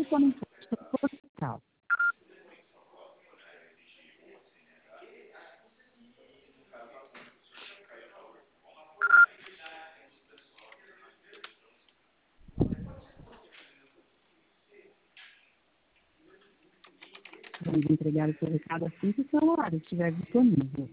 sua mensagem postal. Vamos entregar o seu recado assim que o seu horário estiver disponível.